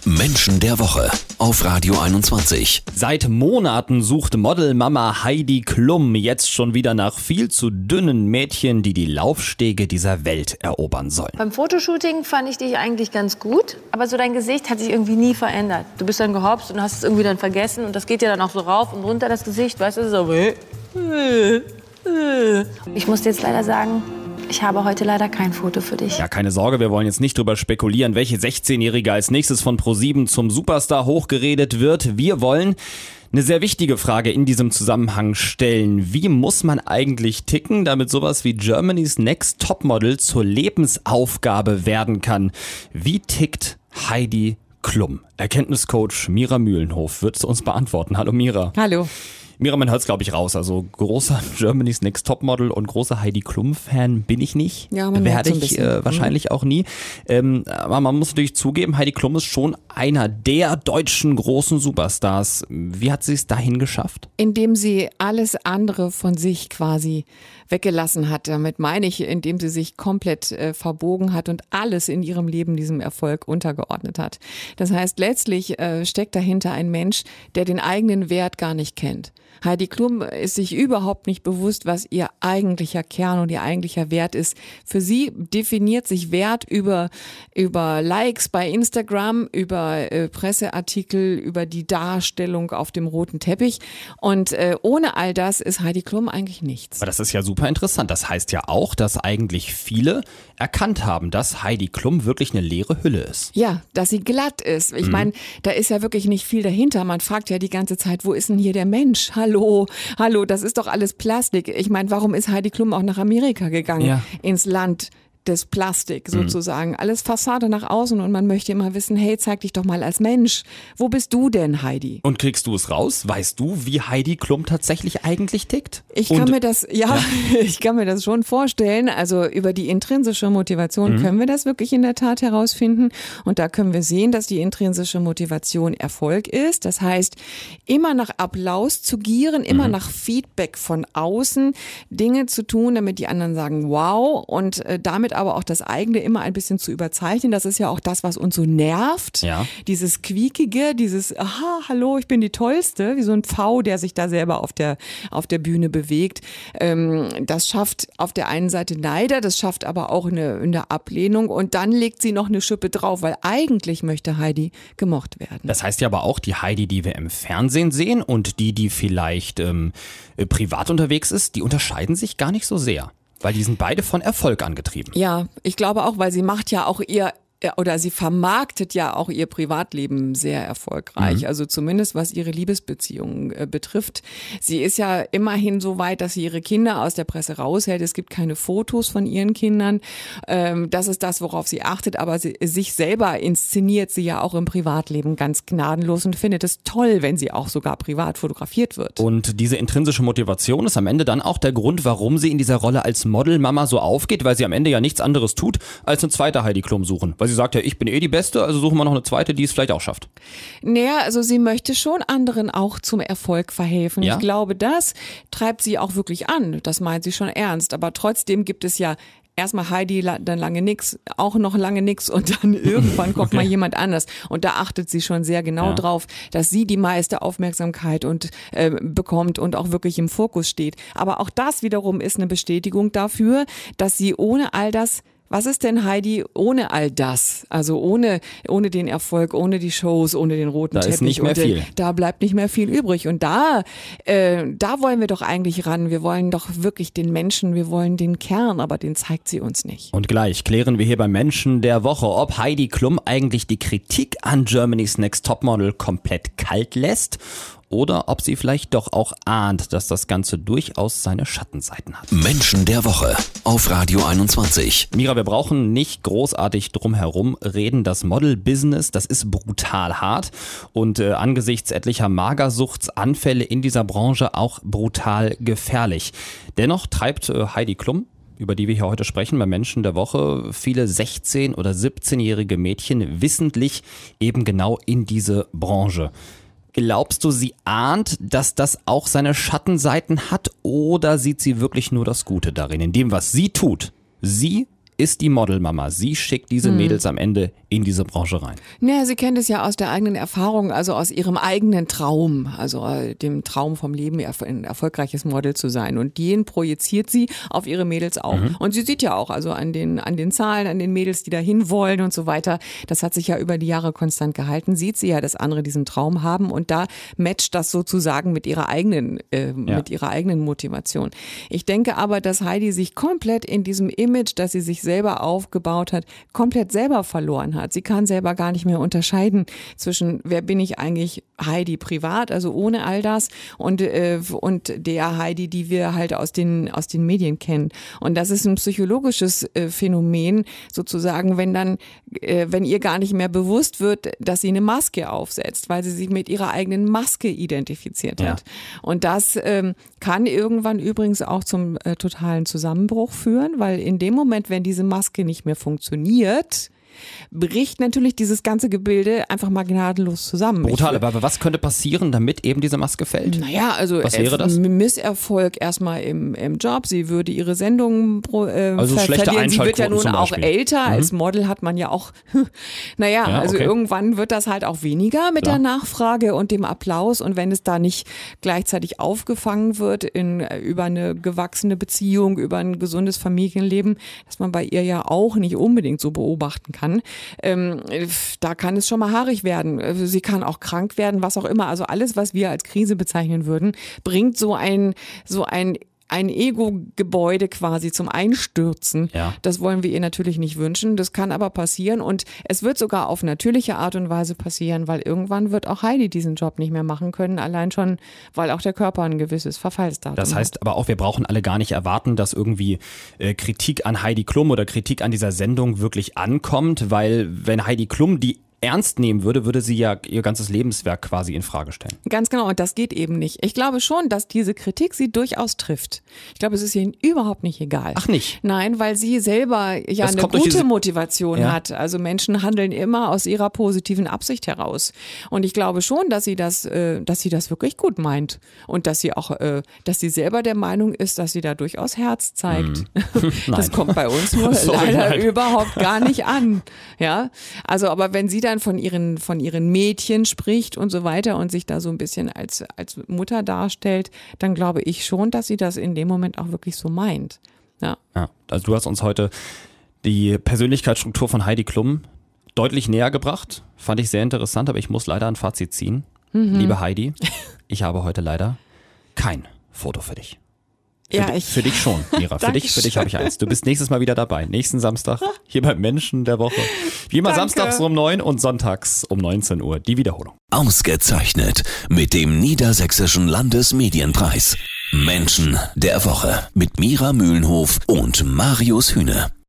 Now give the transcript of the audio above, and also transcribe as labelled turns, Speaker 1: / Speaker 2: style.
Speaker 1: Menschen der Woche auf Radio 21.
Speaker 2: Seit Monaten sucht Modelmama Heidi Klum jetzt schon wieder nach viel zu dünnen Mädchen, die die Laufstege dieser Welt erobern sollen.
Speaker 3: Beim Fotoshooting fand ich dich eigentlich ganz gut, aber so dein Gesicht hat sich irgendwie nie verändert. Du bist dann gehopst und hast es irgendwie dann vergessen und das geht ja dann auch so rauf und runter das Gesicht, weißt du, so. Ich muss dir jetzt leider sagen, ich habe heute leider kein Foto für dich.
Speaker 2: Ja, keine Sorge, wir wollen jetzt nicht drüber spekulieren, welche 16-Jährige als nächstes von ProSieben zum Superstar hochgeredet wird. Wir wollen eine sehr wichtige Frage in diesem Zusammenhang stellen. Wie muss man eigentlich ticken, damit sowas wie Germany's Next Topmodel zur Lebensaufgabe werden kann? Wie tickt Heidi Klum? Erkenntniscoach Mira Mühlenhof wird es uns beantworten. Hallo Mira.
Speaker 4: Hallo.
Speaker 2: Mira, man hört es, glaube ich, raus. Also großer Germany's Next Topmodel und großer Heidi Klum-Fan bin ich nicht.
Speaker 4: Ja, man
Speaker 2: werde
Speaker 4: so ein
Speaker 2: ich
Speaker 4: bisschen.
Speaker 2: Wahrscheinlich auch nie. Aber man muss natürlich zugeben, Heidi Klum ist schon einer der deutschen großen Superstars. Wie hat sie es dahin geschafft?
Speaker 4: Indem sie alles andere von sich quasi weggelassen hat. Damit meine ich, indem sie sich komplett verbogen hat und alles in ihrem Leben diesem Erfolg untergeordnet hat. Das heißt, letztlich steckt dahinter ein Mensch, der den eigenen Wert gar nicht kennt. Heidi Klum ist sich überhaupt nicht bewusst, was ihr eigentlicher Kern und ihr eigentlicher Wert ist. Für sie definiert sich Wert über Likes bei Instagram, über Presseartikel, über die Darstellung auf dem roten Teppich. Und ohne all das ist Heidi Klum eigentlich nichts.
Speaker 2: Aber das ist ja super interessant. Das heißt ja auch, dass eigentlich viele erkannt haben, dass Heidi Klum wirklich eine leere Hülle ist.
Speaker 4: Ja, dass sie glatt ist. Ich meine, da ist ja wirklich nicht viel dahinter. Man fragt ja die ganze Zeit, wo ist denn hier der Mensch? Hallo, das ist doch alles Plastik. Ich meine, warum ist Heidi Klum auch nach Amerika gegangen?
Speaker 2: Ja.
Speaker 4: Ins Land des Plastik sozusagen. Alles Fassade nach außen und man möchte immer wissen, hey, zeig dich doch mal als Mensch. Wo bist du denn, Heidi?
Speaker 2: Und kriegst du es raus? Weißt du, wie Heidi Klum tatsächlich eigentlich tickt?
Speaker 4: Ich kann mir das schon vorstellen. Also über die intrinsische Motivation können wir das wirklich in der Tat herausfinden. Und da können wir sehen, dass die intrinsische Motivation Erfolg ist. Das heißt, immer nach Applaus zu gieren, immer nach Feedback von außen, Dinge zu tun, damit die anderen sagen, wow, und damit aber auch das eigene immer ein bisschen zu überzeichnen. Das ist ja auch das, was uns so nervt.
Speaker 2: Ja.
Speaker 4: Dieses Quiekige, dieses, aha, hallo, ich bin die Tollste, wie so ein Pfau, der sich da selber auf der Bühne bewegt. Das schafft auf der einen Seite Neider, das schafft aber auch eine Ablehnung und dann legt sie noch eine Schippe drauf, weil eigentlich möchte Heidi gemocht werden.
Speaker 2: Das heißt ja aber auch, die Heidi, die wir im Fernsehen sehen und die vielleicht privat unterwegs ist, die unterscheiden sich gar nicht so sehr. Weil die sind beide von Erfolg angetrieben.
Speaker 4: Ja, ich glaube auch, weil sie macht ja auch sie vermarktet ja auch ihr Privatleben sehr erfolgreich. Also zumindest was ihre Liebesbeziehungen betrifft. Sie ist ja immerhin so weit, dass sie ihre Kinder aus der Presse raushält. Es gibt keine Fotos von ihren Kindern. Das ist das, worauf sie achtet. Aber sich selber inszeniert sie ja auch im Privatleben ganz gnadenlos und findet es toll, wenn sie auch sogar privat fotografiert wird.
Speaker 2: Und diese intrinsische Motivation ist am Ende dann auch der Grund, warum sie in dieser Rolle als Modelmama so aufgeht, weil sie am Ende ja nichts anderes tut, als eine zweite Heidi Klum suchen. Weil sie sagt ja, ich bin die Beste, also suchen wir noch eine zweite, die es vielleicht auch schafft.
Speaker 4: Naja, also sie möchte schon anderen auch zum Erfolg verhelfen.
Speaker 2: Ja?
Speaker 4: Ich glaube, das treibt sie auch wirklich an. Das meint sie schon ernst. Aber trotzdem gibt es ja erstmal Heidi, dann lange nix, auch noch lange nix und dann irgendwann kommt mal jemand anders. Und da achtet sie schon sehr genau drauf, dass sie die meiste Aufmerksamkeit bekommt und auch wirklich im Fokus steht. Aber auch das wiederum ist eine Bestätigung dafür, dass sie ohne all das. Was ist denn Heidi ohne all das? Also ohne den Erfolg, ohne die Shows, ohne den roten Teppich.
Speaker 2: Da ist nicht mehr viel.
Speaker 4: Da bleibt nicht mehr viel übrig. Und da wollen wir doch eigentlich ran. Wir wollen doch wirklich den Menschen, wir wollen den Kern, aber den zeigt sie uns nicht.
Speaker 2: Und gleich klären wir hier beim Menschen der Woche, ob Heidi Klum eigentlich die Kritik an Germany's Next Topmodel komplett kalt lässt oder ob sie vielleicht doch auch ahnt, dass das Ganze durchaus seine Schattenseiten hat.
Speaker 1: Menschen der Woche auf Radio 21.
Speaker 2: Mira, wir brauchen nicht großartig drum herum reden. Das Model-Business, das ist brutal hart und angesichts etlicher Magersuchtsanfälle in dieser Branche auch brutal gefährlich. Dennoch treibt Heidi Klum, über die wir hier heute sprechen, bei Menschen der Woche, viele 16- oder 17-jährige Mädchen wissentlich eben genau in diese Branche. Glaubst du, sie ahnt, dass das auch seine Schattenseiten hat oder sieht sie wirklich nur das Gute darin, in dem, was sie tut? Sie ist die Modelmama. Sie schickt diese Mädels am Ende in diese Branche rein.
Speaker 4: Naja, sie kennt es ja aus der eigenen Erfahrung, also aus ihrem eigenen Traum, also dem Traum vom Leben, ein erfolgreiches Model zu sein. Und den projiziert sie auf ihre Mädels auch. Und sie sieht ja auch, also an den Zahlen, an den Mädels, die dahin wollen und so weiter, das hat sich ja über die Jahre konstant gehalten, sieht sie ja, dass andere diesen Traum haben und da matcht das sozusagen mit ihrer eigenen Motivation. Ich denke aber, dass Heidi sich komplett in diesem Image, das sie sich selber aufgebaut hat, komplett selber verloren hat. Sie kann selber gar nicht mehr unterscheiden zwischen, wer bin ich eigentlich, Heidi privat, also ohne all das, und der Heidi, die wir halt aus den Medien kennen. Und das ist ein psychologisches Phänomen, sozusagen, wenn ihr gar nicht mehr bewusst wird, dass sie eine Maske aufsetzt, weil sie sich mit ihrer eigenen Maske identifiziert hat. Und das kann irgendwann übrigens auch zum totalen Zusammenbruch führen, weil in dem Moment, wenn diese Maske nicht mehr funktioniert, bricht natürlich dieses ganze Gebilde einfach mal gnadenlos zusammen.
Speaker 2: Brutal, aber was könnte passieren, damit eben diese Maske fällt?
Speaker 4: Naja, also
Speaker 2: was wäre das?
Speaker 4: Misserfolg erstmal im Job. Sie würde ihre Sendungen
Speaker 2: also
Speaker 4: verlieren. Sie wird ja nun auch älter. Als Model hat man ja auch, irgendwann wird das halt auch weniger mit der Nachfrage und dem Applaus. Und wenn es da nicht gleichzeitig aufgefangen wird über eine gewachsene Beziehung, über ein gesundes Familienleben, das man bei ihr ja auch nicht unbedingt so beobachten kann, da kann es schon mal haarig werden. Sie kann auch krank werden, was auch immer. Also alles, was wir als Krise bezeichnen würden, bringt so ein Ego-Gebäude quasi zum Einstürzen. Ja. Das wollen wir ihr natürlich nicht wünschen. Das kann aber passieren und es wird sogar auf natürliche Art und Weise passieren, weil irgendwann wird auch Heidi diesen Job nicht mehr machen können, allein schon, weil auch der Körper ein gewisses Verfallsdatum hat.
Speaker 2: Das heißt aber auch, wir brauchen alle gar nicht erwarten, dass irgendwie Kritik an Heidi Klum oder Kritik an dieser Sendung wirklich ankommt, weil wenn Heidi Klum die ernst nehmen würde sie ja ihr ganzes Lebenswerk quasi in Frage stellen.
Speaker 4: Ganz genau, und das geht eben nicht. Ich glaube schon, dass diese Kritik sie durchaus trifft. Ich glaube, es ist ihr überhaupt nicht egal.
Speaker 2: Ach nicht?
Speaker 4: Nein, weil sie selber ja eine gute Motivation hat. Also Menschen handeln immer aus ihrer positiven Absicht heraus. Und ich glaube schon, dass sie das wirklich gut meint. Und dass sie auch, dass sie selber der Meinung ist, dass sie da durchaus Herz zeigt. Das kommt bei uns nur leider überhaupt gar nicht an. Ja, also aber wenn sie dann von ihren Mädchen spricht und so weiter und sich da so ein bisschen als Mutter darstellt, dann glaube ich schon, dass sie das in dem Moment auch wirklich so meint. Ja.
Speaker 2: Also du hast uns heute die Persönlichkeitsstruktur von Heidi Klum deutlich näher gebracht. Fand ich sehr interessant, aber ich muss leider ein Fazit ziehen. Liebe Heidi, ich habe heute leider kein Foto für dich. Für dich schon, Mira. Für dich habe ich eins. Du bist nächstes Mal wieder dabei. Nächsten Samstag hier beim Menschen der Woche. Wie immer samstags um 9 und sonntags um 19 Uhr die Wiederholung.
Speaker 1: Ausgezeichnet mit dem Niedersächsischen Landesmedienpreis. Menschen der Woche mit Mira Mühlenhof und Marius Hühne.